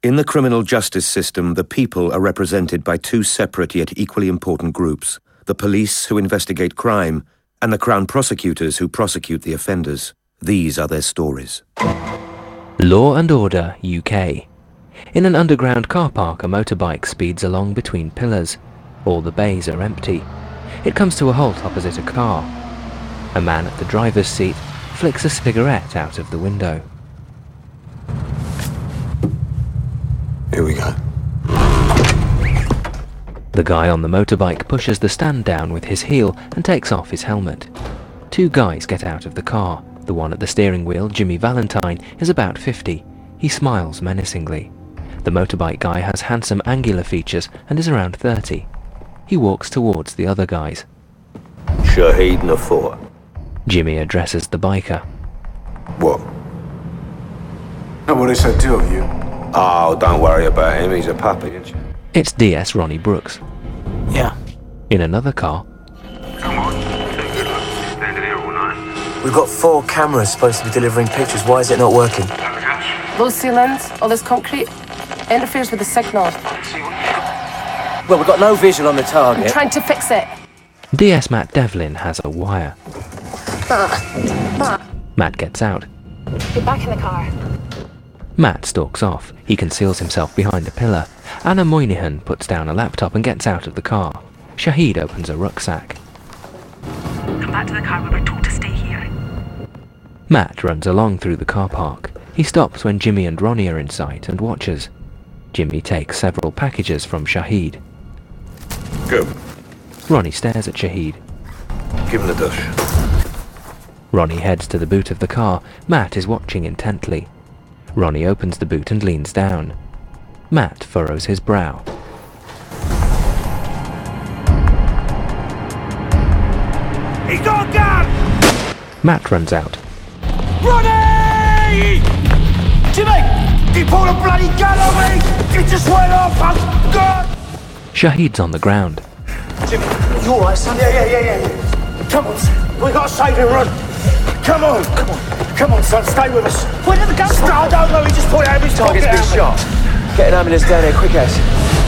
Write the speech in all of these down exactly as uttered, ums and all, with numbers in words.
In the criminal justice system, the people are represented by two separate yet equally important groups: the police, who investigate crime, and the Crown prosecutors, who prosecute the offenders. These are their stories. Law and Order, U K. In an underground car park, a motorbike speeds along between pillars. All the bays are empty. It comes to a halt opposite a car. A man at the driver's seat flicks a cigarette out of the window. Here we go. The guy on the motorbike pushes the stand down with his heel and takes off his helmet. Two guys get out of the car. The one at the steering wheel, Jimmy Valentine, is about fifty. He smiles menacingly. The motorbike guy has handsome angular features and is around thirty. He walks towards the other guys. Shahid Nafour. Jimmy addresses the biker. What? Not what I said to of you. Oh, don't worry about him. He's a puppy, isn't you? It's D S Ronnie Brooks. Yeah. In another car, Come on. Take good luck. Standing here all night. We've got four cameras supposed to be delivering pictures. Why is it not working? Those ceilings, all this concrete, interferes with the signal. Well, we've got no visual on the target. I'm trying to fix it. D S Matt Devlin has a wire. Matt gets out. Get back in the car. Matt stalks off. He conceals himself behind a pillar. Anna Moynihan puts down a laptop and gets out of the car. Shahid opens a rucksack. Come back to the car. We were told to stay here. Matt runs along through the car park. He stops when Jimmy and Ronnie are in sight and watches. Jimmy takes several packages from Shahid. Go. Ronnie stares at Shahid. Give him the dush. Ronnie heads to the boot of the car. Matt is watching intently. Ronnie opens the boot and leans down. Matt furrows his brow. He's got a gun! Matt runs out. Ronnie! Jimmy! He pulled a bloody gun on me! It just went off! Oh, God! Shahid's on the ground. Jimmy, you alright, son? Yeah, yeah, yeah, yeah, yeah. Come on, son. We gotta save him, Ron. Come on, come on. Come on, son, stay with us. Where did the gun start? I don't know, he just pulled it out of his pocket. Target's been shot. Get an ambulance down here, quick as.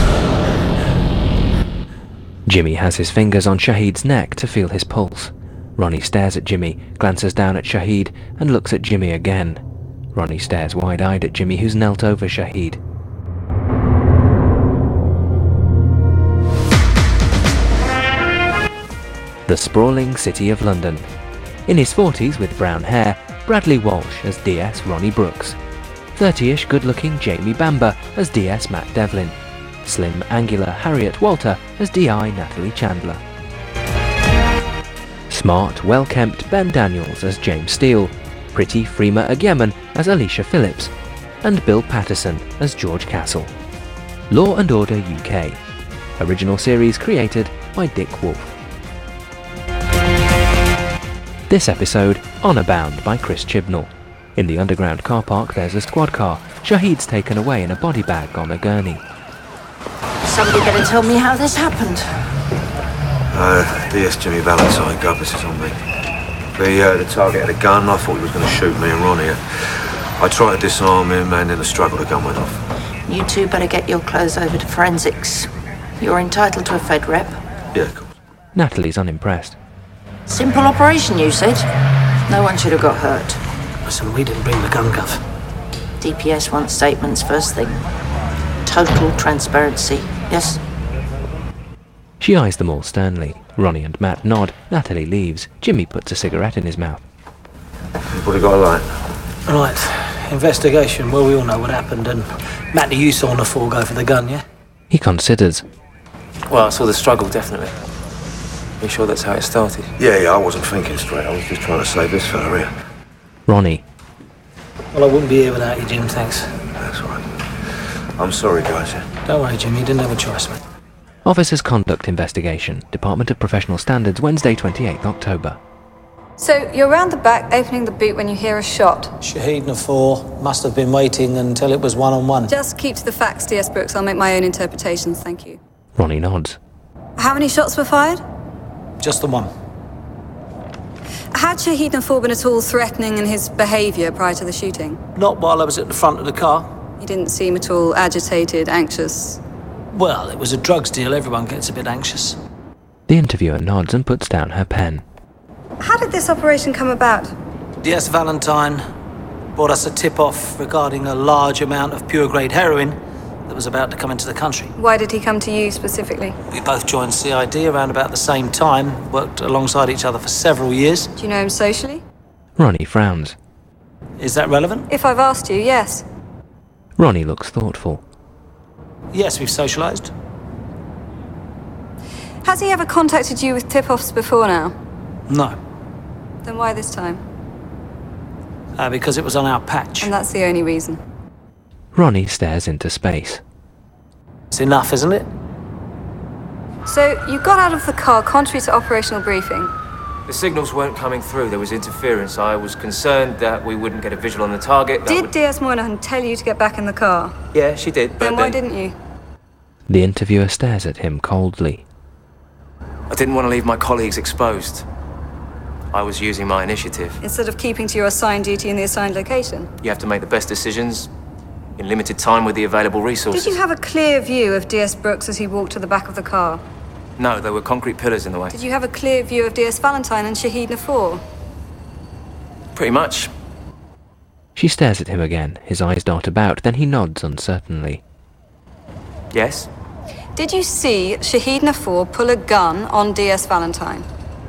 Jimmy has his fingers on Shahid's neck to feel his pulse. Ronnie stares at Jimmy, glances down at Shahid, and looks at Jimmy again. Ronnie stares wide-eyed at Jimmy, who's knelt over Shahid. The sprawling city of London. In his forties, with brown hair, Bradley Walsh as D S Ronnie Brooks. thirty-ish good-looking Jamie Bamber as D S Matt Devlin. Slim, angular Harriet Walter as D I Natalie Chandler. Smart, well-kempt Ben Daniels as James Steele. Pretty Freema Agyeman as Alicia Phillips. And Bill Patterson as George Castle. Law and Order U K. Original series created by Dick Wolf. This episode, Honour Bound by Chris Chibnall. In the underground car park there's a squad car. Shahid's taken away in a body bag on a gurney. Somebody better tell me how this happened. Uh, D S Jimmy Valentine, Governess is on me. The, uh, the target had a gun. I thought he was going to shoot me and Ronnie. I tried to disarm him and in the struggle the gun went off. You two better get your clothes over to forensics. You're entitled to a Fed rep. Yeah, of course. Natalie's unimpressed. Simple operation, you said. No one should have got hurt. Listen, we didn't bring the gun, Gov. D P S wants statements first thing. Total transparency, yes? She eyes them all sternly. Ronnie and Matt nod. Natalie leaves. Jimmy puts a cigarette in his mouth. What have you got a light? Right, investigation. Well, we all know what happened, and Matty, you saw Nafour go for the gun, yeah? He considers. Well, I saw the struggle, definitely. You sure that's how it started? Yeah, yeah, I wasn't thinking straight. I was just trying to save this fella here. Ronnie. Well, I wouldn't be here without you, Jim, thanks. That's all right. I'm sorry, guys. Yeah? Don't worry, Jim, you didn't have a choice, mate. Officers Conduct Investigation, Department of Professional Standards, Wednesday, twenty-eighth October. So, you're round the back, opening the boot when you hear a shot. Shahid Nafour must have been waiting until it was one-on-one. Just keep to the facts, D S Brooks. I'll make my own interpretations, thank you. Ronnie nods. How many shots were fired? Just the one. Had Shahid Nafour been at all threatening in his behaviour prior to the shooting? Not while I was at the front of the car. You didn't seem at all agitated, anxious. Well, it was a drugs deal. Everyone gets a bit anxious. The interviewer nods and puts down her pen. How did this operation come about? D S Valentine brought us a tip-off regarding a large amount of pure-grade heroin that was about to come into the country. Why did he come to you specifically? We both joined C I D around about the same time, worked alongside each other for several years. Do you know him socially? Ronnie frowns. Is that relevant? If I've asked you, yes. Ronnie looks thoughtful. Yes, we've socialised. Has he ever contacted you with tip-offs before now? No. Then why this time? Uh, because it was on our patch. And that's the only reason. Ronnie stares into space. It's enough, isn't it? So, you got out of the car contrary to operational briefing. The signals weren't coming through. There was interference. I was concerned that we wouldn't get a visual on the target. That Did would... D S Moynihan tell you to get back in the car? Yeah, she did, but Then why then... didn't you? The interviewer stares at him coldly. I didn't want to leave my colleagues exposed. I was using my initiative. Instead of keeping to your assigned duty in the assigned location? You have to make the best decisions in limited time with the available resources. Did you have a clear view of D S Brooks as he walked to the back of the car? No, there were concrete pillars in the way. Did you have a clear view of D S Valentine and Shahid Nafour? Pretty much. She stares at him again. His eyes dart about, then he nods uncertainly. Yes? Did you see Shahid Nafour pull a gun on D S Valentine?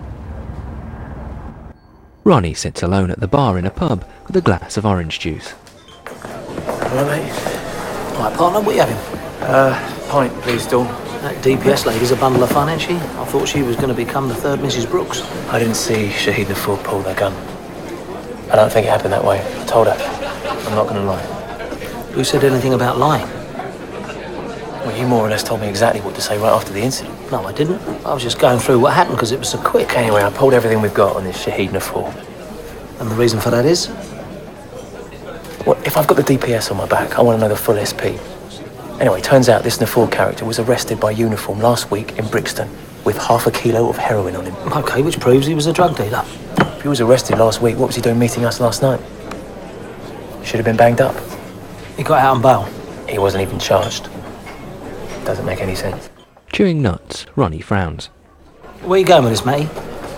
Ronnie sits alone at the bar in a pub with a glass of orange juice. All right, mate. All right, partner, what are you having? Uh, pint, please, Dawn. That D P S lady's a bundle of fun, ain't she? I thought she was going to become the third Missus Brooks. I didn't see Shahid Nafour pull their gun. I don't think it happened that way. I told her. I'm not going to lie. Who said anything about lying? Well, you more or less told me exactly what to say right after the incident. No, I didn't. I was just going through what happened because it was so quick. Anyway, I pulled everything we've got on this Shahid Nafour. And the reason for that is? Well, if I've got the D P S on my back, I want to know the full S P. Anyway, turns out this Nafour character was arrested by uniform last week in Brixton with half a kilo of heroin on him. Okay, which proves he was a drug dealer. If he was arrested last week, what was he doing meeting us last night? Should have been banged up. He got out on bail. He wasn't even charged. Doesn't make any sense. Chewing nuts, Ronnie frowns. Where you going with this, matey?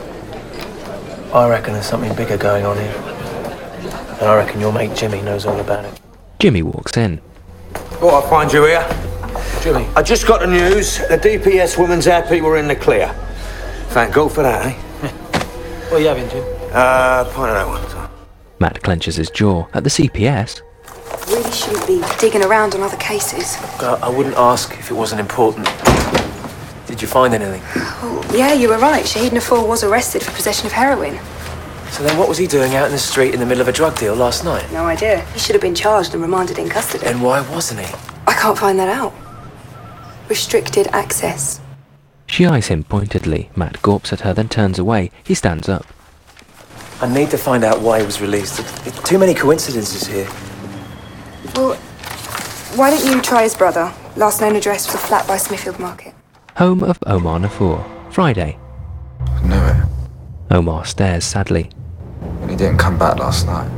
I reckon there's something bigger going on here. And I reckon your mate Jimmy knows all about it. Jimmy walks in. Thought I'd find you here. Jimmy. I just got the news. The D P S women's happy were in the clear. Thank God for that, eh? What are you having, Jim? Uh, pint of that one. Matt clenches his jaw. At the C P S. Really shouldn't be digging around on other cases. Uh, I wouldn't ask if it wasn't important. Did you find anything? Oh, yeah, you were right. Shahid Nafour was arrested for possession of heroin. So then what was he doing out in the street in the middle of a drug deal last night? No idea. He should have been charged and remanded in custody. And why wasn't he? I can't find that out. Restricted access. She eyes him pointedly. Matt gawps at her, then turns away. He stands up. I need to find out why he was released. There's too many coincidences here. Well, why don't you try his brother? Last known address was a flat by Smithfield Market. Home of Omar Nafour. Friday. I knew it. Omar stares sadly. When he didn't come back last night.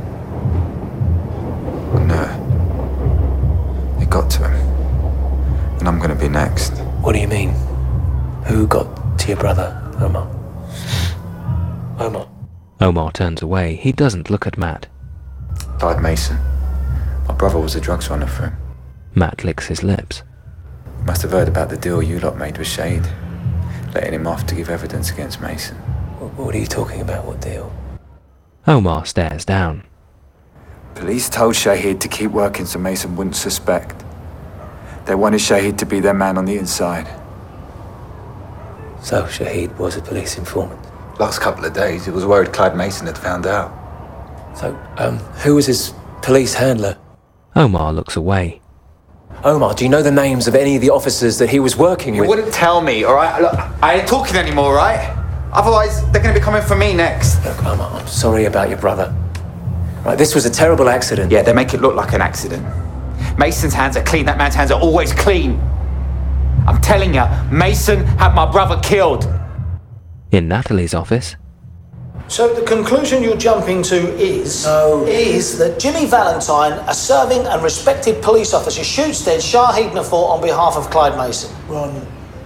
I knew it. It got to him. And I'm gonna be next. What do you mean? Who got to your brother, Omar? Omar. Omar turns away. He doesn't look at Matt. Died Mason. My brother was a drugs runner for him. Matt licks his lips. You must have heard about the deal you lot made with Shahid. Letting him off to give evidence against Mason. What are you talking about? What deal? Omar stares down. Police told Shahid to keep working so Mason wouldn't suspect. They wanted Shahid to be their man on the inside. So Shahid was a police informant? Last couple of days, he was worried Clyde Mason had found out. So, um, who was his police handler? Omar looks away. Omar, do you know the names of any of the officers that he was working you with? You wouldn't tell me, all right? Look, I ain't talking anymore, right? Otherwise, they're going to be coming for me next. Look, Omar, I'm sorry about your brother. Right, this was a terrible accident. Yeah, they make it look like an accident. Mason's hands are clean. That man's hands are always clean. I'm telling you, Mason had my brother killed. In Natalie's office. So the conclusion you're jumping to is... No. ...is that Jimmy Valentine, a serving and respected police officer, shoots dead Shahid Nafort on behalf of Clyde Mason. Ron...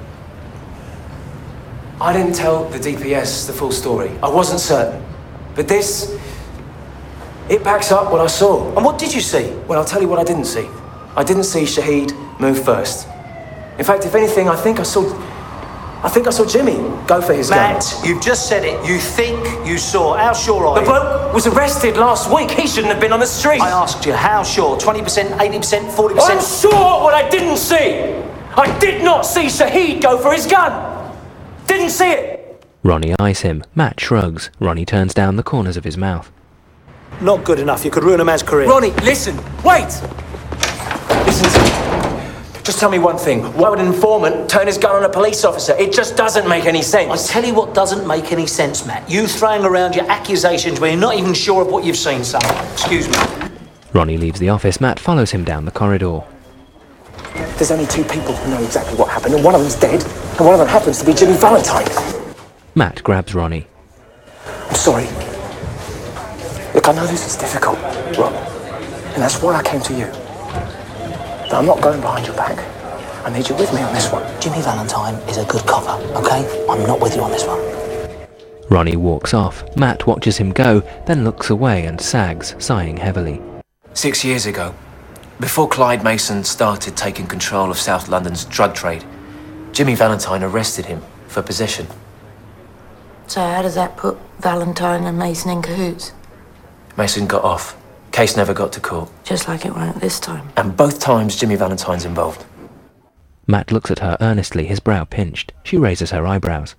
I didn't tell the D P S the full story. I wasn't certain. But this... it backs up what I saw. And what did you see? Well, I'll tell you what I didn't see. I didn't see Shahid move first. In fact, if anything, I think I saw... I think I saw Jimmy go for his gun. Matt, you've just said it. You think you saw. How sure are you? The bloke was arrested last week. He shouldn't have been on the street. I asked you, how sure? twenty percent, eighty percent, forty percent? I'm sure what I didn't see. I did not see Shahid go for his gun. Didn't see it. Ronnie eyes him. Matt shrugs. Ronnie turns down the corners of his mouth. Not good enough. You could ruin a man's career. Ronnie, listen. Wait. Listen to me. Just tell me one thing. Why would an informant turn his gun on a police officer? It just doesn't make any sense. I tell you what doesn't make any sense, Matt. You throwing around your accusations when you're not even sure of what you've seen, son. Excuse me. Ronnie leaves the office. Matt follows him down the corridor. There's only two people who know exactly what happened, and one of them's dead, and one of them happens to be Jimmy Valentine. Matt grabs Ronnie. I'm sorry. Look, I know this is difficult, Ron, and that's why I came to you. But I'm not going behind your back. I need you with me on this one. Jimmy Valentine is a good copper, okay? I'm not with you on this one. Ronnie walks off. Matt watches him go, then looks away and sags, sighing heavily. Six years ago, before Clyde Mason started taking control of South London's drug trade, Jimmy Valentine arrested him for possession. So how does that put Valentine and Mason in cahoots? Mason got off. Case never got to court. Just like it won't this time. And both times Jimmy Valentine's involved. Matt looks at her earnestly, his brow pinched. She raises her eyebrows.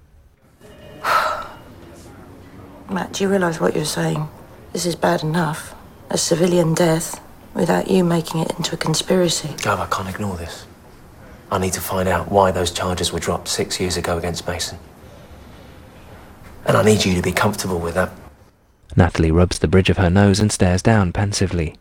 Matt, do you realise what you're saying? This is bad enough. A civilian death, without you making it into a conspiracy. Gav, I can't ignore this. I need to find out why those charges were dropped six years ago against Mason. And I need you to be comfortable with that. Natalie rubs the bridge of her nose and stares down pensively.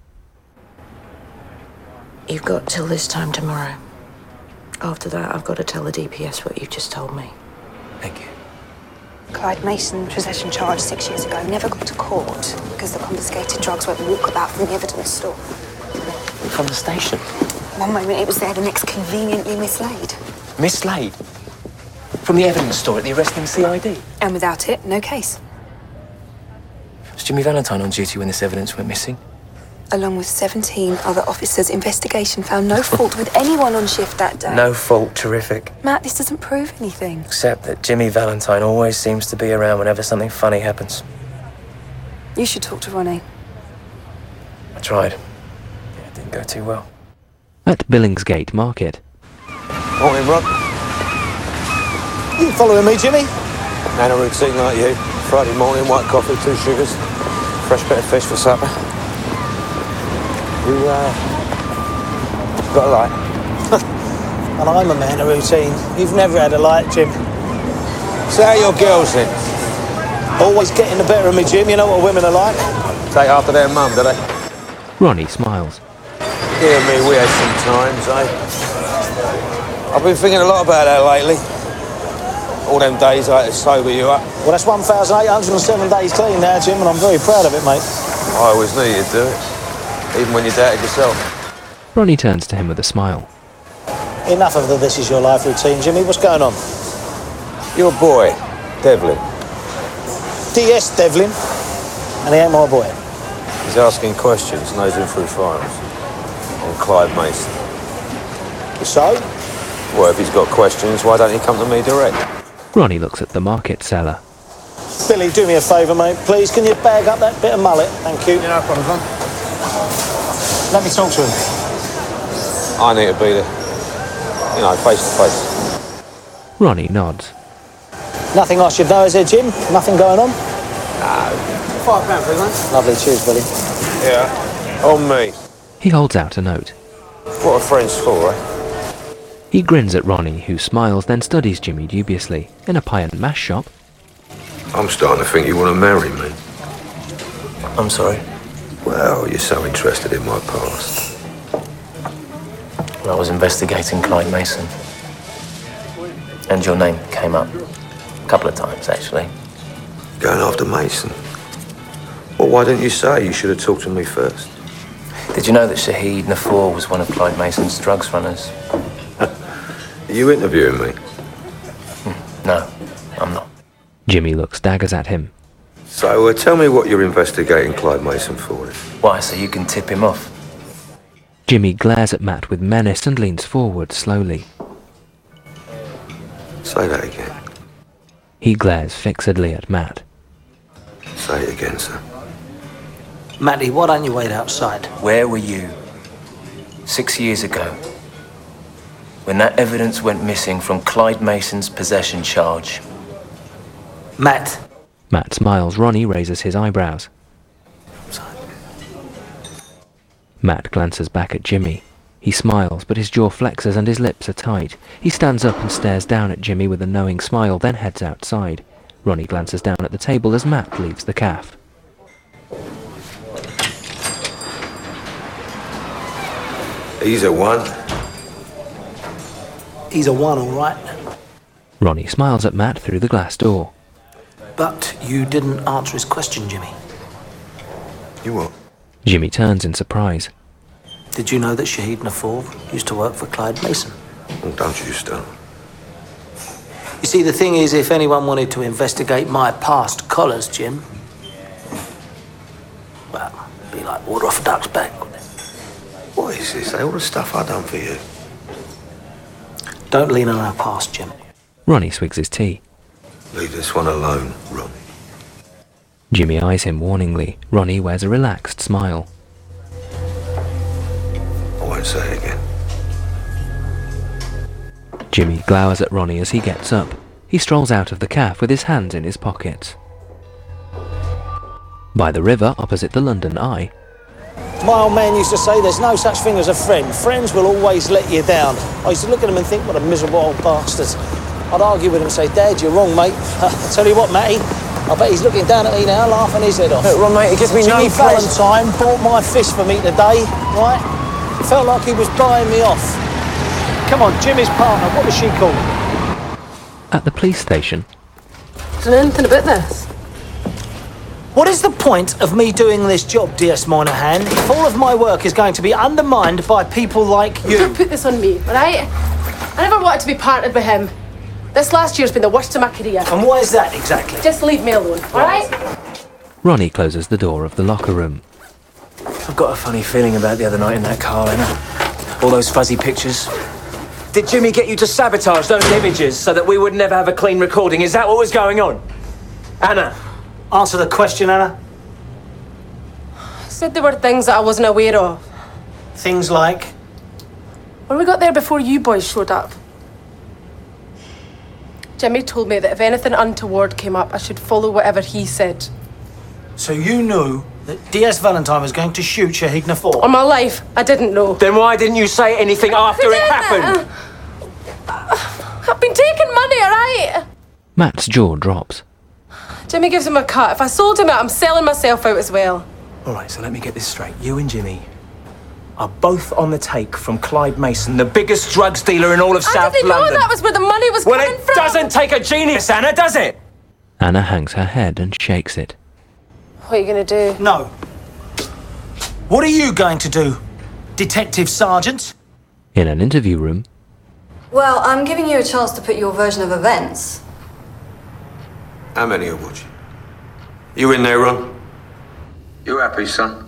You've got till this time tomorrow. After that, I've got to tell the D P S what you've just told me. Thank you. Clyde Mason, possession charge six years ago, never got to court because the confiscated drugs went walkabout from the evidence store. From the station? One moment it was there, the next conveniently mislaid. Mislaid? From the evidence store at the arresting C I D? And without it, no case. Was Jimmy Valentine on duty when this evidence went missing? Along with seventeen other officers, investigation found no fault with anyone on shift that day. No fault, terrific. Matt, this doesn't prove anything. Except that Jimmy Valentine always seems to be around whenever something funny happens. You should talk to Ronnie. I tried. Yeah, it didn't go too well. At Billingsgate Market. Morning, Rob. You following me, Jimmy? Man a routine like you. Friday morning, white coffee, two sugars, fresh bit of fish for supper. You, uh, got a light? And I'm a man of routine. You've never had a light, Jim. So how are your girls then? Always getting the better of me, Jim. You know what women are like. Take after their mum, do they? Ronnie smiles. Dear me, we had some times, eh? I've been thinking a lot about that lately. All them days I had to sober you up. Well, that's one thousand eight hundred seven days clean now, Jim, and I'm very proud of it, mate. I always knew you'd do it, even when you doubted yourself. Ronnie turns to him with a smile. Enough of the this is your life routine, Jimmy. What's going on? Your boy, Devlin. D S Devlin, and he ain't my boy. He's asking questions, nosing through files on Clyde Mason. So? Well, if he's got questions, why don't he come to me direct? Ronnie looks at the market seller. Billy, do me a favour, mate. Please, can you bag up that bit of mullet? Thank you. Yeah, no problem, man. Let me talk to him. I need to be there, you know, face to face. Ronnie nods. Nothing I should know, is there, Jim? Nothing going on? No. Five pound, please, mate. Lovely, cheers, Billy. Yeah, on me. He holds out a note. What are friends for, eh? He grins at Ronnie, who smiles, then studies Jimmy dubiously. In a pie and mash shop. I'm starting to think you want to marry me. I'm sorry. Well, you're so interested in my past. Well, I was investigating Clyde Mason. And your name came up. A couple of times, actually. Going after Mason? Well, why didn't you say? You should have talked to me first. Did you know that Shahid Nafour was one of Clyde Mason's drugs runners? Are you interviewing me? No, I'm not. Jimmy looks daggers at him. So, uh, tell me what you're investigating Clyde Mason for. Why, so you can tip him off? Jimmy glares at Matt with menace and leans forward slowly. Say that again. He glares fixedly at Matt. Say it again, sir. Matty, why don't you wait outside? Where were you six years ago when that evidence went missing from Clyde Mason's possession charge? Matt. Matt smiles. Ronnie raises his eyebrows. Matt glances back at Jimmy. He smiles, but his jaw flexes and his lips are tight. He stands up and stares down at Jimmy with a knowing smile, then heads outside. Ronnie glances down at the table as Matt leaves the cafe. He's a one. He's a one, all right. Ronnie smiles at Matt through the glass door. But you didn't answer his question, Jimmy. You what? Jimmy turns in surprise. Did you know that Shahid Nafour used to work for Clyde Mason? Well, don't you start. You see, the thing is, if anyone wanted to investigate my past collars, Jim, well, it'd be like water off a duck's back, wouldn't it? What is this? All the stuff I done for you. Don't lean on our past, Jim. Ronnie swigs his tea. Leave this one alone, Ronnie. Jimmy eyes him warningly. Ronnie wears a relaxed smile. I won't say it again. Jimmy glowers at Ronnie as he gets up. He strolls out of the cafe with his hands in his pockets. By the river opposite the London Eye. My old man used to say there's no such thing as a friend. Friends will always let you down. I used to look at him and think, what a miserable old bastards. I'd argue with him and say, Dad, you're wrong, mate. I tell you what, Matty, I bet he's looking down at me now, laughing his head off. Look, Ron, mate, it gives me Jimmy no pleasure. Valentine bought my fist for me today, right? It felt like he was buying me off. Come on, Jimmy's partner, what was she called? At the police station. Don't know anything about this. What is the point of me doing this job, D S Moynihan, if all of my work is going to be undermined by people like you? Don't put this on me, all right? I never wanted to be partnered with him. This last year's been the worst of my career. And why is that exactly? Just leave me alone, all right? Ronnie closes the door of the locker room. I've got a funny feeling about the other night in that car, Anna. All those fuzzy pictures. Did Jimmy get you to sabotage those images so that we would never have a clean recording? Is that what was going on? Anna? Answer the question, Anna. I said there were things that I wasn't aware of. Things like? When we got there before you boys showed up, Jimmy told me that if anything untoward came up, I should follow whatever he said. So you knew that D S Valentine was going to shoot Shahid Nafour? On my life, I didn't know. Then why didn't you say anything after it happened? Uh, I've been taking money, all right? Matt's jaw drops. Jimmy gives him a cut. If I sold him out, I'm selling myself out as well. All right, so let me get this straight. You and Jimmy are both on the take from Clyde Mason, the biggest drugs dealer in all of I South didn't London. know that was where the money was well, coming it from. doesn't take a genius, Anna, does it? Anna hangs her head and shakes it. What are you going to do? No. What are you going to do, Detective Sergeant? In an interview room. Well, I'm giving you a chance to put your version of events. How many are watching? You in there, Ron? You happy, son?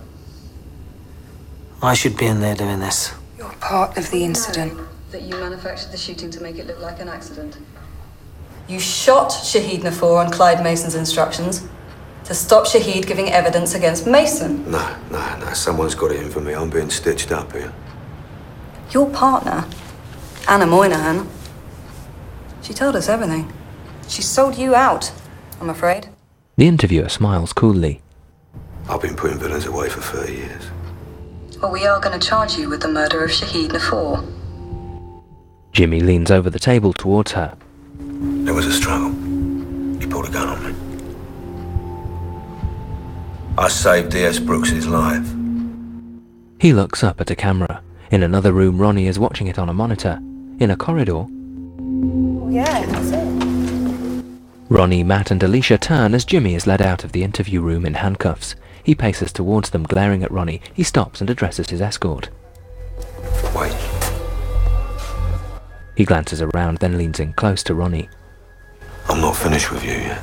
I should be in there doing this. You're part of the incident. That you manufactured the shooting to make it look like an accident. You shot Shahid Nafour on Clyde Mason's instructions to stop Shahid giving evidence against Mason. No, no, no. Someone's got it in for me. I'm being stitched up here. Your partner, Anna Moynihan, she told us everything. She sold you out, I'm afraid. The interviewer smiles coolly. I've been putting villains away for thirty years. Well, we are going to charge you with the murder of Shahid Nafour. Jimmy leans over the table towards her. There was a struggle. He pulled a gun on me. I saved D S Brooks's life. He looks up at a camera. In another room, Ronnie is watching it on a monitor. In a corridor, Oh, yeah, that's it. Ronnie, Matt and Alicia turn as Jimmy is led out of the interview room in handcuffs. He paces towards them, glaring at Ronnie. He stops and addresses his escort. Wait. He glances around, then leans in close to Ronnie. I'm not finished with you yet.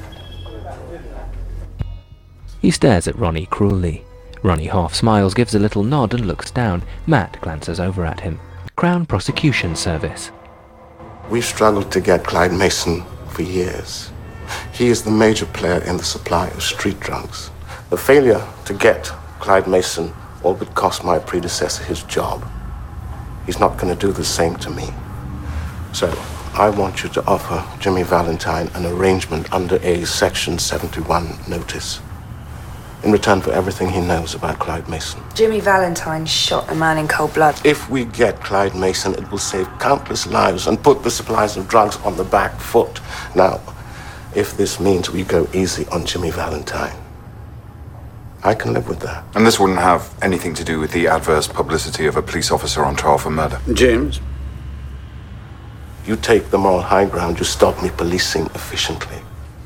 He stares at Ronnie cruelly. Ronnie half smiles, gives a little nod and looks down. Matt glances over at him. Crown Prosecution Service. We've struggled to get Clyde Mason for years. He is the major player in the supply of street drugs. The failure to get Clyde Mason all but cost my predecessor his job. He's not going to do the same to me. So I want you to offer Jimmy Valentine an arrangement under a Section seventy-one notice in return for everything he knows about Clyde Mason. Jimmy Valentine shot a man in cold blood. If we get Clyde Mason, it will save countless lives and put the supplies of drugs on the back foot. Now, if this means we go easy on Jimmy Valentine, I can live with that. And this wouldn't have anything to do with the adverse publicity of a police officer on trial for murder? James? You take the moral high ground, you stop me policing efficiently.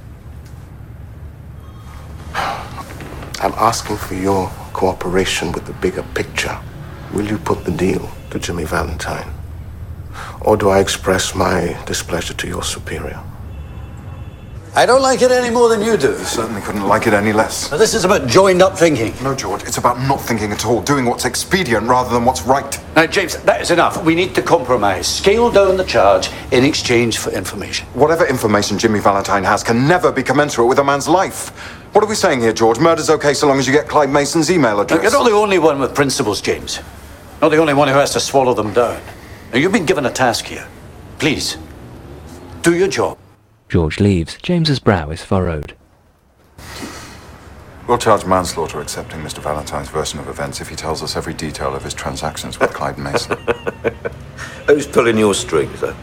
I'm asking for your cooperation with the bigger picture. Will you put the deal to Jimmy Valentine? Or do I express my displeasure to your superior? I don't like it any more than you do. You certainly couldn't like it any less. Now, this is about joined-up thinking. No, George, it's about not thinking at all, doing what's expedient rather than what's right. Now, James, that is enough. We need to compromise. Scale down the charge in exchange for information. Whatever information Jimmy Valentine has can never be commensurate with a man's life. What are we saying here, George? Murder's okay so long as you get Clyde Mason's email address. Now, you're not the only one with principles, James. Not the only one who has to swallow them down. Now, you've been given a task here. Please, do your job. George leaves. James's brow is furrowed. We'll charge manslaughter accepting Mister Valentine's version of events if he tells us every detail of his transactions with Clyde Mason. Who's pulling your strings, though?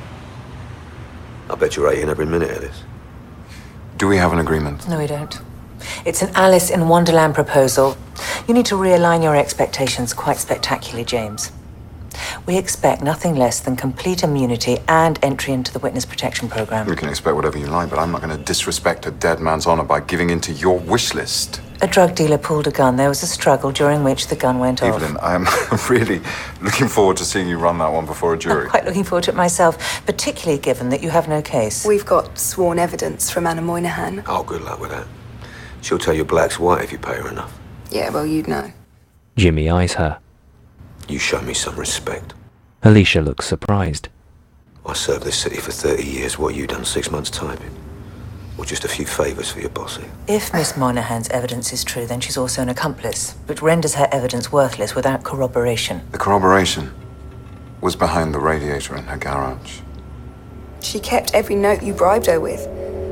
I bet you're hating every minute of this. Do we have an agreement? No, we don't. It's an Alice in Wonderland proposal. You need to realign your expectations quite spectacularly, James. We expect nothing less than complete immunity and entry into the witness protection program. You can expect whatever you like, but I'm not going to disrespect a dead man's honor by giving in to your wish list. A drug dealer pulled a gun. There was a struggle during which the gun went off. Evelyn, I am really looking forward to seeing you run that one before a jury. I'm quite looking forward to it myself, particularly given that you have no case. We've got sworn evidence from Anna Moynihan. Oh, good luck with that. She'll tell you black's white if you pay her enough. Yeah, well, you'd know. Jimmy eyes her. You show me some respect. Alicia looks surprised. I served this city for thirty years. What you done six months typing? Or just a few favours for your bossy? If Miss Moynihan's evidence is true, then she's also an accomplice, which renders her evidence worthless without corroboration. The corroboration was behind the radiator in her garage. She kept every note you bribed her with.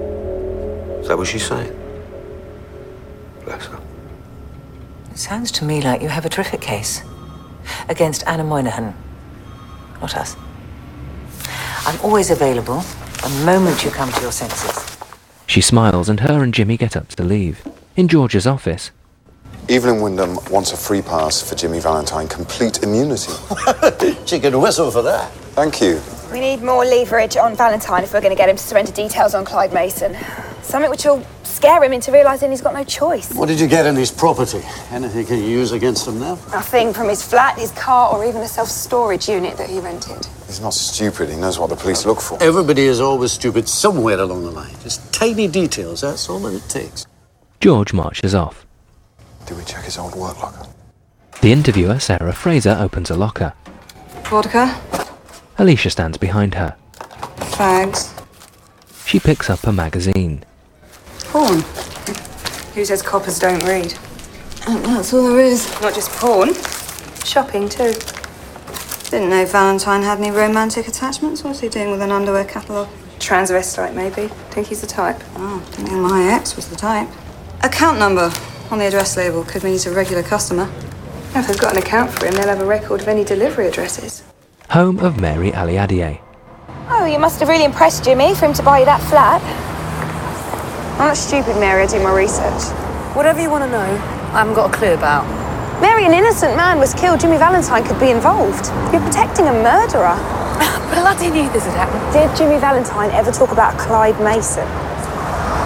Is that what she's saying? Bless her. It sounds to me like you have a terrific case. Against Anna Moynihan. Not us. I'm always available the moment you come to your senses. She smiles and her and Jimmy get up to leave. In George's office. Evelyn Wyndham wants a free pass for Jimmy Valentine. Complete immunity. She can whistle for that. Thank you. We need more leverage on Valentine if we're going to get him to surrender details on Clyde Mason. Something which will scare him into realising he's got no choice. What did you get in his property? Anything can you use against him now? Nothing from his flat, his car, or even a self-storage unit that he rented. He's not stupid. He knows what the police look for. Everybody is always stupid somewhere along the line. Just tiny details, that's all that it takes. George marches off. Did we check his old work locker? The interviewer, Sarah Fraser, opens a locker. Vodka? Alicia stands behind her. Fags? She picks up a magazine. Porn? Who says coppers don't read? And that's all there is. Not just porn. Shopping, too. Didn't know Valentine had any romantic attachments. What's he doing with an underwear catalogue? Transvestite, maybe. Think he's the type. Oh, I think my ex was the type. Account number on the address label could mean he's a regular customer. If they've got an account for him, they'll have a record of any delivery addresses. Home of Mary Aliadier. Oh, you must have really impressed Jimmy for him to buy you that flat. I'm not stupid, Mary. I do my research. Whatever you want to know, I haven't got a clue about. Mary, an innocent man was killed. Jimmy Valentine could be involved. You're protecting a murderer. Bloody knew this had happened. Did Jimmy Valentine ever talk about Clyde Mason?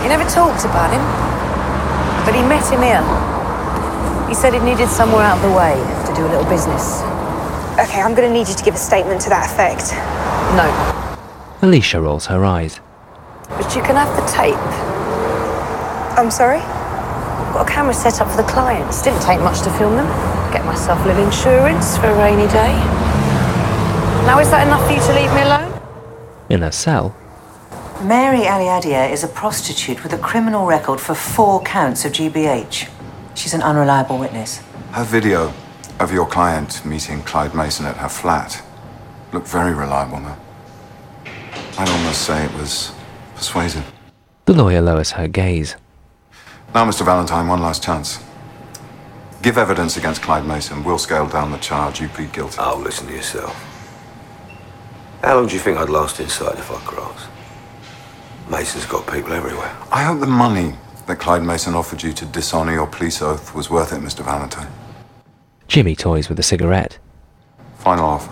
He never talked about him, but he met him here. He said he needed somewhere out of the way to do a little business. Okay, I'm going to need you to give a statement to that effect. No. Alicia rolls her eyes. But you can have the tape. I'm sorry? I've got a camera set up for the clients. Didn't take much to film them. Get myself a little insurance for a rainy day. Now, is that enough for you to leave me alone? In a cell, Mary Aliadia is a prostitute with a criminal record for four counts of G B H. She's an unreliable witness. Her video of your client meeting Clyde Mason at her flat looked very reliable, man. I'd almost say it was persuasive. the lawyer lowers her gaze. Now, Mister Valentine, one last chance. Give evidence against Clyde Mason. We'll scale down the charge. You plead guilty. Oh, listen to yourself. How long do you think I'd last inside if I crossed? Mason's got people everywhere. I hope the money that Clyde Mason offered you to dishonor your police oath was worth it, Mister Valentine. Jimmy toys with a cigarette. Final offer.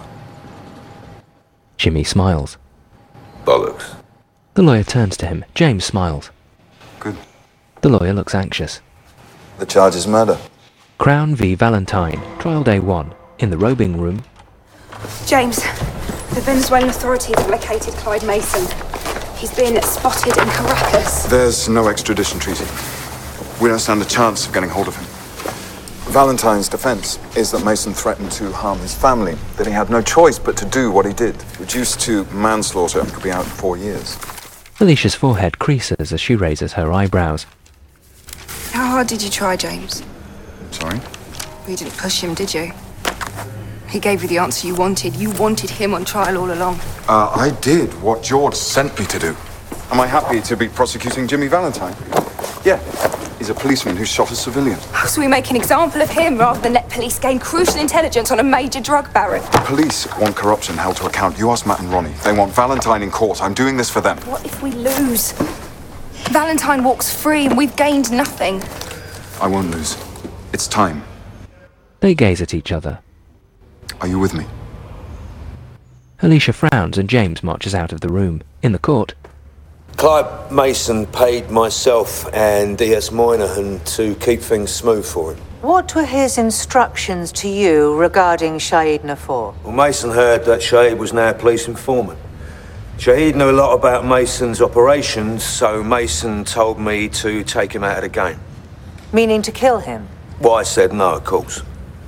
Jimmy smiles. Bollocks. The lawyer turns to him. James smiles. Good. The lawyer looks anxious. The charge is murder. Crown v. Valentine, trial day one. In the robing room, James, the Venezuelan authorities have located Clyde Mason. He's been spotted in Caracas. There's no extradition treaty. We don't stand a chance of getting hold of him. Valentine's defense is that Mason threatened to harm his family, that he had no choice but to do what he did. Reduced to manslaughter and could be out in four years. Alicia's forehead creases as she raises her eyebrows. How hard did you try, James? Sorry? You didn't push him, did you? He gave you the answer you wanted. You wanted him on trial all along. Uh, I did what George sent me to do. Am I happy to be prosecuting Jimmy Valentine? Yeah. He's a policeman who shot a civilian. So we make an example of him rather than let police gain crucial intelligence on a major drug baron. The police want corruption held to account. You ask Matt and Ronnie. They want Valentine in court. I'm doing this for them. What if we lose? Valentine walks free and we've gained nothing. I won't lose. It's time. They gaze at each other. Are you with me? Alicia frowns and James marches out of the room. In the court, Clyde Mason paid myself and D S Moynihan to keep things smooth for him. What were his instructions to you regarding Shahid Nafour? Well, Mason heard that Shahid was now a police informant. Shahid knew a lot about Mason's operations, so Mason told me to take him out of the game. Meaning to kill him? Well, I said no, of course.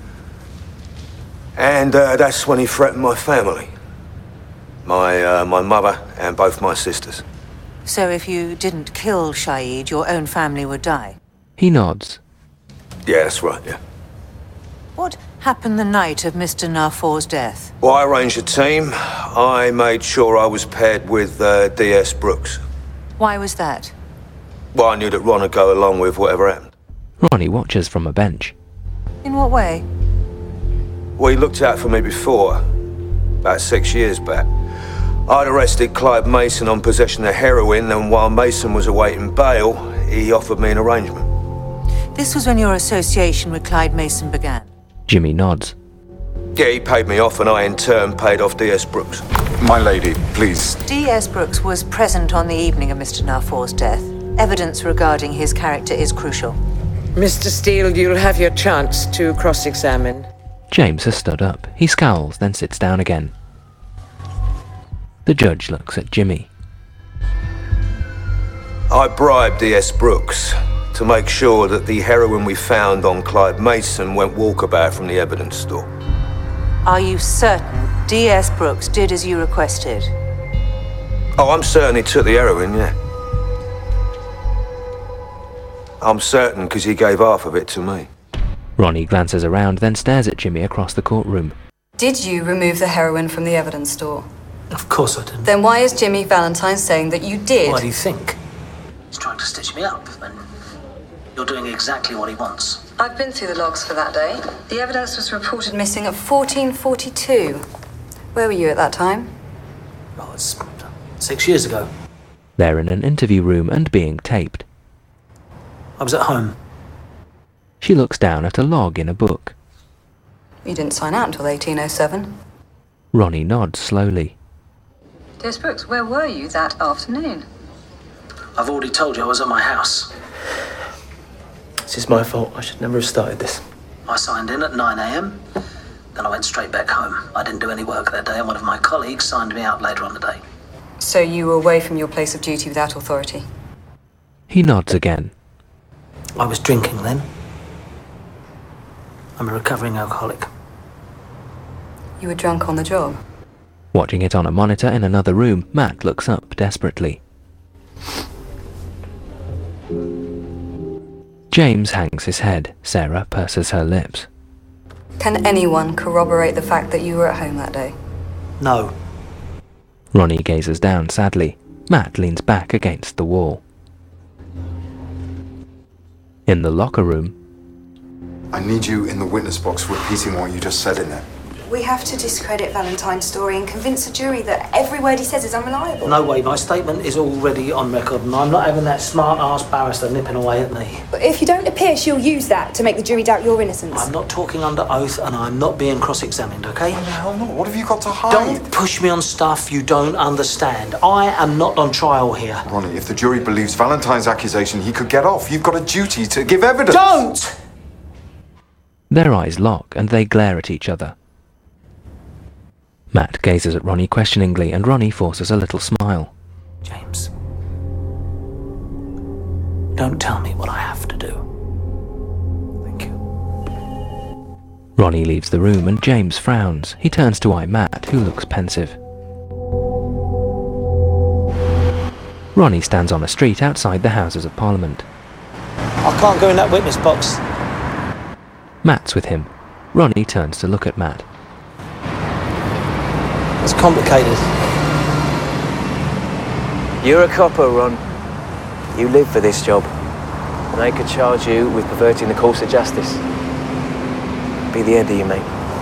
And uh, that's when he threatened my family. My, uh, my mother and both my sisters. So if you didn't kill Shahid, your own family would die? he nods. Yeah, that's right, yeah. What happened the night of Mister Nafour's death? Well, I arranged a team. I made sure I was paired with uh, D S Brooks. Why was that? Well, I knew that Ron would go along with whatever happened. Ronnie watches from a bench. In what way? Well, he looked out for me before, about six years back. I'd arrested Clyde Mason on possession of heroin, and while Mason was awaiting bail, he offered me an arrangement. This was when your association with Clyde Mason began? Jimmy nods. Yeah, he paid me off, and I in turn paid off D S Brooks. My lady, please. D S Brooks was present on the evening of Mister Nafour's death. Evidence regarding his character is crucial. Mister Steele, you'll have your chance to cross-examine. James has stood up. He scowls, then sits down again. The judge looks at Jimmy. I bribed D S Brooks to make sure that the heroin we found on Clyde Mason went walkabout from the evidence store. Are you certain D S Brooks did as you requested? Oh, I'm certain he took the heroin, yeah. I'm certain because he gave half of it to me. Ronnie glances around, then stares at Jimmy across the courtroom. Did you remove the heroin from the evidence store? Of course I didn't. Then why is Jimmy Valentine saying that you did? Why do you think? He's trying to stitch me up, and you're doing exactly what he wants. I've been through the logs for that day. The evidence was reported missing at fourteen forty-two. Where were you at that time? Well, it's six years ago. They're in an interview room and being taped. I was at home. She looks down at a log in a book. You didn't sign out until eighteen oh seven. Ronnie nods slowly. D S Brooks, where were you that afternoon? I've already told you I was at my house. This is my fault. I should never have started this. I signed in at nine a m, then I went straight back home. I didn't do any work that day, and one of my colleagues signed me out later on the day. So you were away from your place of duty without authority? He nods again. I was drinking then. I'm a recovering alcoholic. You were drunk on the job? Watching it on a monitor in another room, Matt looks up desperately. James hangs his head. Sarah purses her lips. Can anyone corroborate the fact that you were at home that day? No. Ronnie gazes down sadly. Matt leans back against the wall. In the locker room, I need you in the witness box repeating what you just said in there. We have to discredit Valentine's story and convince the jury that every word he says is unreliable. No way, my statement is already on record, and I'm not having that smart-ass barrister nipping away at me. But if you don't appear, she'll use that to make the jury doubt your innocence. I'm not talking under oath, and I'm not being cross-examined, okay? What the hell not? What have you got to hide? Don't push me on stuff you don't understand. I am not on trial here. Ronnie, if the jury believes Valentine's accusation, he could get off. You've got a duty to give evidence. Don't! their eyes lock and they glare at each other. Matt gazes at Ronnie questioningly, and Ronnie forces a little smile. James, don't tell me what I have to do. Thank you. Ronnie leaves the room and James frowns. He turns to eye Matt, who looks pensive. Ronnie stands on a street outside the Houses of Parliament. I can't go in that witness box. Matt's with him. Ronnie turns to look at Matt. It's complicated. You're a copper, Ron. You live for this job. And they could charge you with perverting the course of justice. Be the end of you, mate.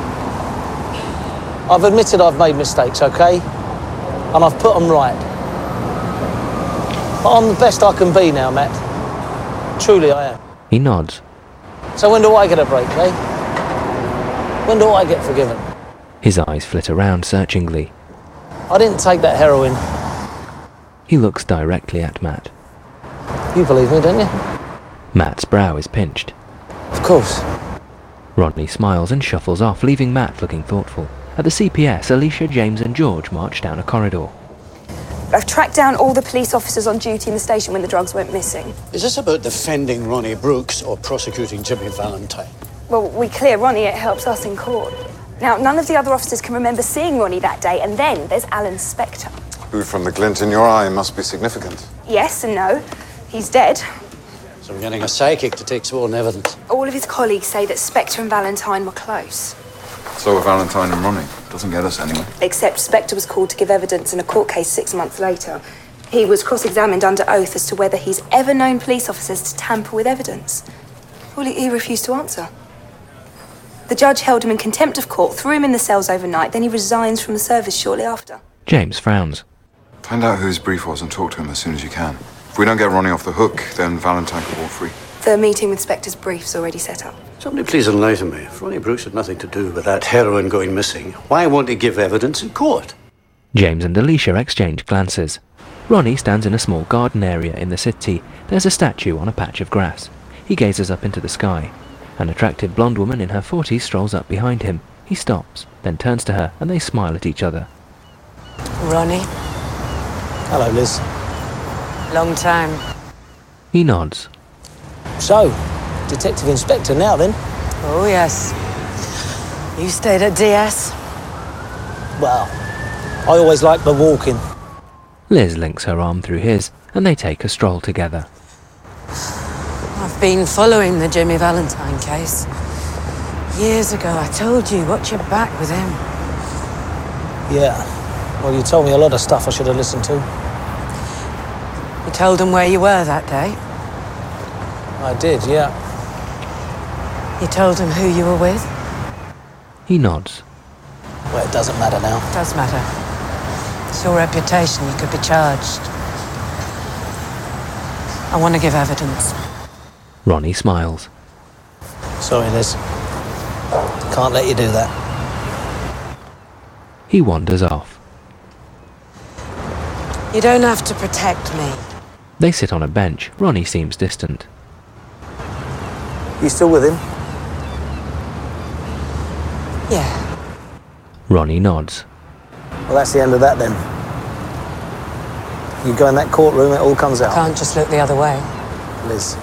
I've admitted I've made mistakes, okay? And I've put them right. But I'm the best I can be now, Matt. Truly I am. He nods. So when do I get a break, eh? When do I get forgiven? His eyes flit around searchingly. I didn't take that heroin. He looks directly at Matt. You believe me, don't you? Matt's brow is pinched. Of course. Rodney smiles and shuffles off, leaving Matt looking thoughtful. At the C P S, Alicia, James and George march down a corridor. I've tracked down all the police officers on duty in the station when the drugs went missing. Is this about defending Ronnie Brooks or prosecuting Jimmy Valentine? Well, we clear Ronnie, it helps us in court. Now, none of the other officers can remember seeing Ronnie that day, and then there's Alan Spector. Who, from the glint in your eye, must be significant. Yes and no. He's dead. So we're getting a psychic to take sworn evidence. All of his colleagues say that Spector and Valentine were close. So are Valentine and Ronnie. Doesn't get us anywhere. Except Spector was called to give evidence in a court case six months later. He was cross-examined under oath as to whether he's ever known police officers to tamper with evidence. Well, he, he refused to answer. The judge held him in contempt of court, threw him in the cells overnight, then he resigns from the service shortly after. James frowns. Find out who his brief was and talk to him as soon as you can. If we don't get Ronnie off the hook, then Valentine could walk free. The meeting with Spector's brief's already set up. Somebody please enlighten me. If Ronnie Brooks had nothing to do with that heroin going missing, why won't he give evidence in court? James and Alicia exchange glances. Ronnie stands in a small garden area in the city. There's a statue on a patch of grass. He gazes up into the sky. An attractive blonde woman in her forties strolls up behind him. He stops, then turns to her, and they smile at each other. Ronnie. Hello, Liz. Long time. He nods. So, Detective Inspector now then? Oh, yes. You stayed at D S? Well, I always liked the walking. Liz links her arm through his, and they take a stroll together. I've been following the Jimmy Valentine case. Years ago, I told you, watch your back with him. Yeah. Well, you told me a lot of stuff I should have listened to. You told him where you were that day? I did, yeah. You told him who you were with? He nods. Well, it doesn't matter now. It does matter. It's your reputation. You could be charged. I want to give evidence. Ronnie smiles. Sorry, Liz. Can't let you do that. He wanders off. You don't have to protect me. They sit on a bench. Ronnie seems distant. You still with him? Yeah. Ronnie nods. Well, that's the end of that then. You go in that courtroom, it all comes out. Can't just look the other way. Liz,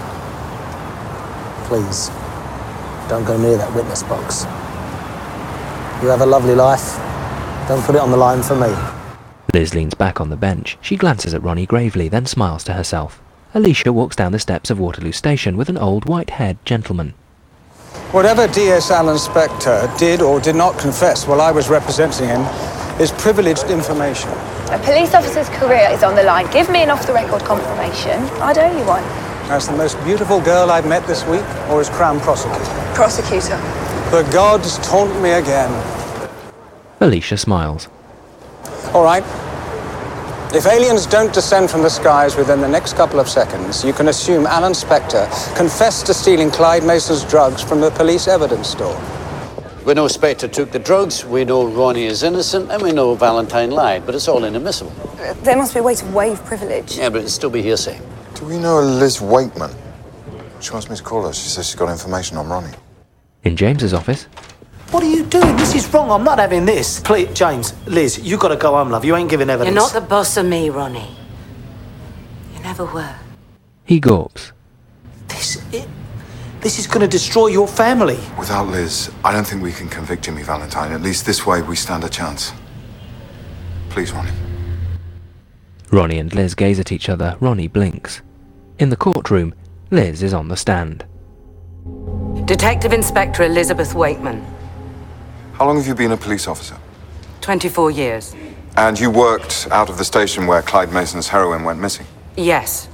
please, don't go near that witness box. You have a lovely life. Don't put it on the line for me. Liz leans back on the bench. She glances at Ronnie gravely, then smiles to herself. Alicia walks down the steps of Waterloo Station with an old white-haired gentleman. Whatever D S Alan Spector did or did not confess while I was representing him is privileged information. A police officer's career is on the line. Give me an off-the-record confirmation. I'd owe you one. As the most beautiful girl I've met this week, or as Crown Prosecutor? Prosecutor. The gods taunt me again. Alicia smiles. All right. If aliens don't descend from the skies within the next couple of seconds, you can assume Alan Spector confessed to stealing Clyde Mason's drugs from the police evidence store. We know Spector took the drugs, we know Ronnie is innocent, and we know Valentine lied, but it's all inadmissible. There must be a way to waive privilege. Yeah, but it'd still be hearsay. Do we know a Liz Wakeman? She wants me to call her. She says she's got information on Ronnie. In James's office. What are you doing? This is wrong. I'm not having this. Please, James, Liz, you got to go home, love. You ain't giving evidence. You're not the boss of me, Ronnie. You never were. He gawps. This, it, this is going to destroy your family. Without Liz, I don't think we can convict Jimmy Valentine. At least this way we stand a chance. Please, Ronnie. Ronnie and Liz gaze at each other. Ronnie blinks. In the courtroom, Liz is on the stand. Detective Inspector Elizabeth Wakeman. How long have you been a police officer? twenty-four years. And you worked out of the station where Clyde Mason's heroin went missing? Yes.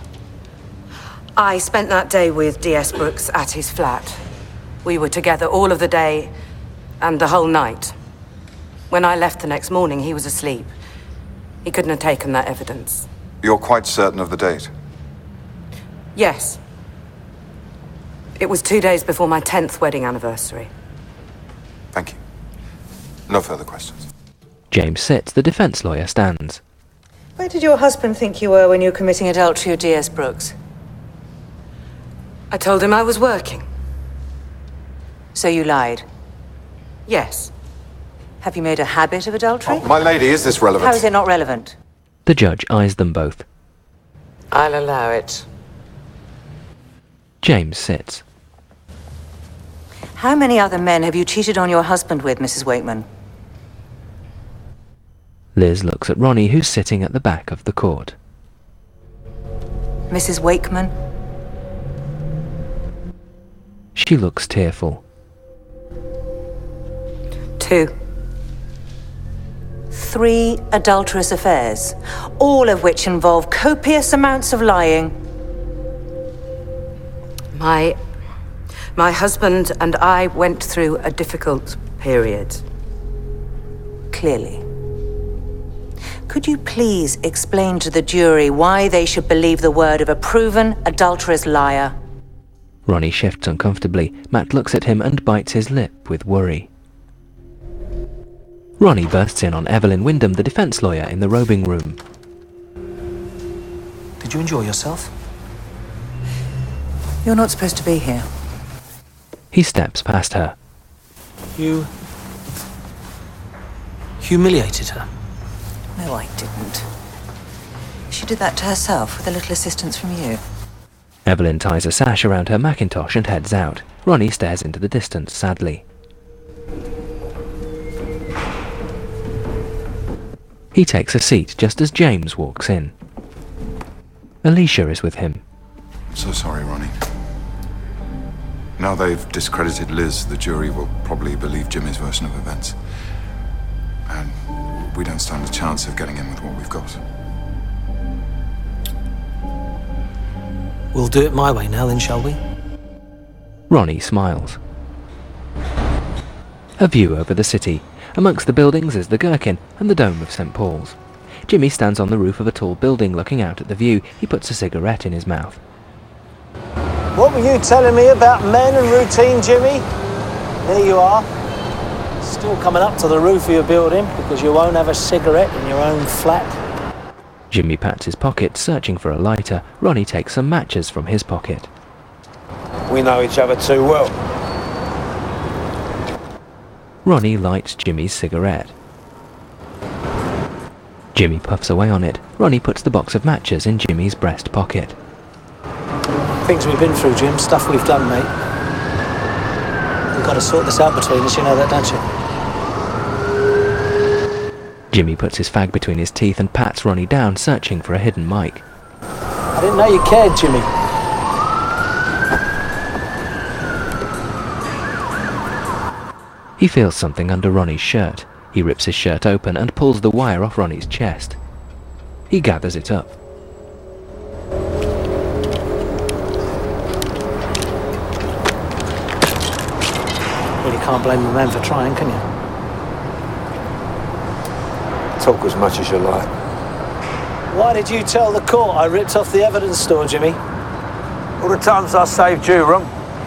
I spent that day with D S Brooks at his flat. We were together all of the day and the whole night. When I left the next morning, he was asleep. He couldn't have taken that evidence. You're quite certain of the date? Yes. It was two days before my tenth wedding anniversary. Thank you. No further questions. James sits. The defense lawyer stands. Where did your husband think you were when you were committing adultery with D S Brooks? I told him I was working. So you lied? Yes. Have you made a habit of adultery? Oh, my lady, is this relevant? How is it not relevant? The judge eyes them both. I'll allow it. James sits. How many other men have you cheated on your husband with, Missus Wakeman? Liz looks at Ronnie, who's sitting at the back of the court. Missus Wakeman? She looks tearful. Two. Three adulterous affairs, all of which involve copious amounts of lying. My... My husband and I went through a difficult period. Clearly. Could you please explain to the jury why they should believe the word of a proven adulterous liar? Ronnie shifts uncomfortably. Matt looks at him and bites his lip with worry. Ronnie bursts in on Evelyn Wyndham, the defense lawyer, in the robing room. Did you enjoy yourself? You're not supposed to be here. He steps past her. You humiliated her? No, I didn't. She did that to herself with a little assistance from you. Evelyn ties a sash around her mackintosh and heads out. Ronnie stares into the distance sadly. He takes a seat just as James walks in. Alicia is with him. I'm so sorry, Ronnie. Now they've discredited Liz, the jury will probably believe Jimmy's version of events. And we don't stand a chance of getting in with what we've got. We'll do it my way now then, shall we? Ronnie smiles. A view over the city. Amongst the buildings is the Gherkin and the dome of Saint Paul's. Jimmy stands on the roof of a tall building looking out at the view. He puts a cigarette in his mouth. What were you telling me about men and routine, Jimmy? There you are. Still coming up to the roof of your building because you won't have a cigarette in your own flat. Jimmy pats his pocket, searching for a lighter. Ronnie takes some matches from his pocket. We know each other too well. Ronnie lights Jimmy's cigarette. Jimmy puffs away on it. Ronnie puts the box of matches in Jimmy's breast pocket. Things we've been through, Jim. Stuff we've done, mate. We've got to sort this out between us, you know that, don't you? Jimmy puts his fag between his teeth and pats Ronnie down, searching for a hidden mic. I didn't know you cared, Jimmy. He feels something under Ronnie's shirt. He rips his shirt open and pulls the wire off Ronnie's chest. He gathers it up. Well, you can't blame the man for trying, can you? Talk as much as you like. Why did you tell the court I ripped off the evidence store, Jimmy? All the times I saved you, Rum.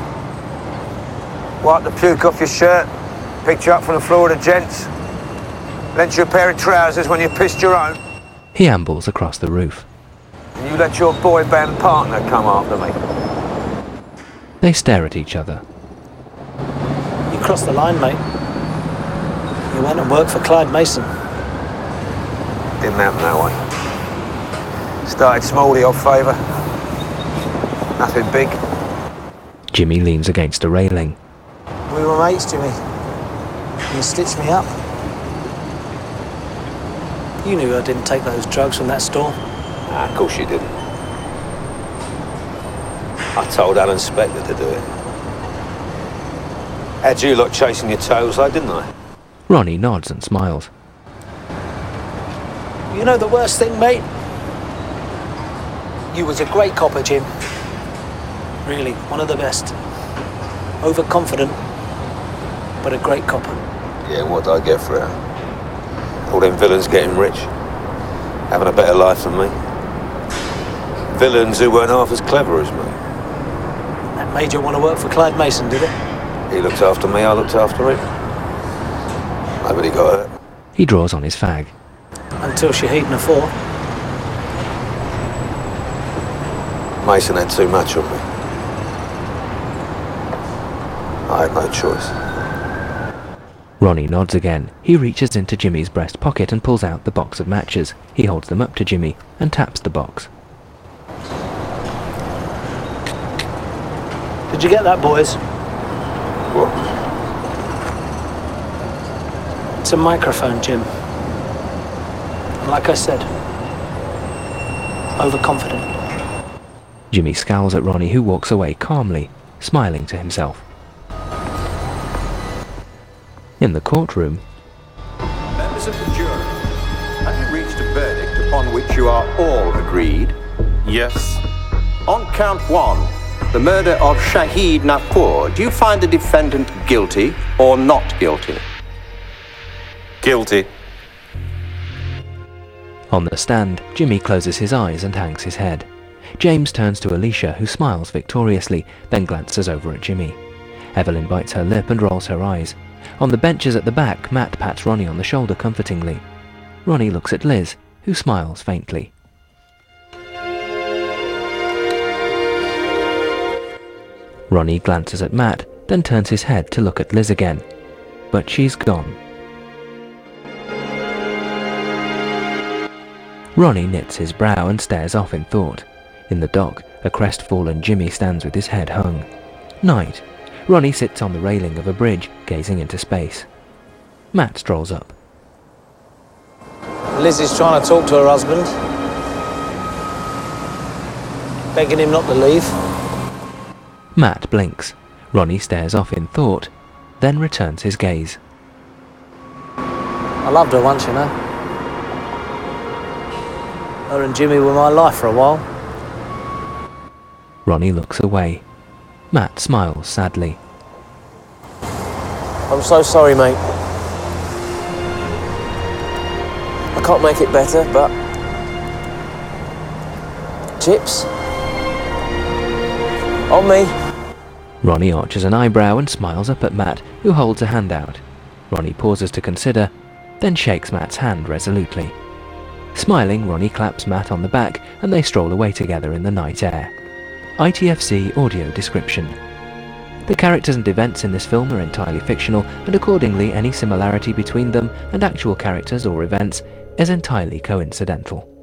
Wiped the puke off your shirt, picked you up from the floor of the gents, lent you a pair of trousers when you pissed your own. He ambles across the roof. And you let your boy band partner come after me. They stare at each other. You crossed the line, mate. You went and worked for Clyde Mason. Didn't happen that way. Started small, the odd favour. Nothing big. Jimmy leans against a railing. We were mates, Jimmy. You stitched me up. You knew I didn't take those drugs from that store. Ah, of course you didn't. I told Alan Spector to do it. Had you lot chasing your tails, though, didn't I? Ronnie nods and smiles. You know the worst thing, mate? You was a great copper, Jim. Really, one of the best. Overconfident, but a great copper. Yeah, what do I get for it? All them villains getting rich, having a better life than me. Villains who weren't half as clever as me. That made you want to work for Clyde Mason, did it? He looked after me, I looked after him. Nobody got hurt. He draws on his fag. Until Shahid Nafur. Mason had too much of me. I had no choice. Ronnie nods again. He reaches into Jimmy's breast pocket and pulls out the box of matches. He holds them up to Jimmy and taps the box. Did you get that, boys? What? It's a microphone, Jim. Like I said, overconfident. Jimmy scowls at Ronnie, who walks away calmly, smiling to himself. In the courtroom, Members of the jury, have you reached a verdict upon which you are all agreed? Yes. On count one, the murder of Shahid Nafur, do you find the defendant guilty or not guilty? Guilty. On the stand, Jimmy closes his eyes and hangs his head. James turns to Alicia, who smiles victoriously, then glances over at Jimmy. Evelyn bites her lip and rolls her eyes. On the benches at the back, Matt pats Ronnie on the shoulder comfortingly. Ronnie looks at Liz, who smiles faintly. Ronnie glances at Matt, then turns his head to look at Liz again. But she's gone. Ronnie knits his brow and stares off in thought. In the dock, a crestfallen Jimmy stands with his head hung. Night. Ronnie sits on the railing of a bridge, gazing into space. Matt strolls up. Liz is trying to talk to her husband, begging him not to leave. Matt blinks. Ronnie stares off in thought, then returns his gaze. I loved her once, you know. Her and Jimmy were my life for a while. Ronnie looks away. Matt smiles sadly. I'm so sorry, mate. I can't make it better, but... Chips? On me. Ronnie arches an eyebrow and smiles up at Matt, who holds a hand out. Ronnie pauses to consider, then shakes Matt's hand resolutely. Smiling, Ronnie claps Matt on the back and they stroll away together in the night air. I T F C audio description. The characters and events in this film are entirely fictional, and accordingly any similarity between them and actual characters or events is entirely coincidental.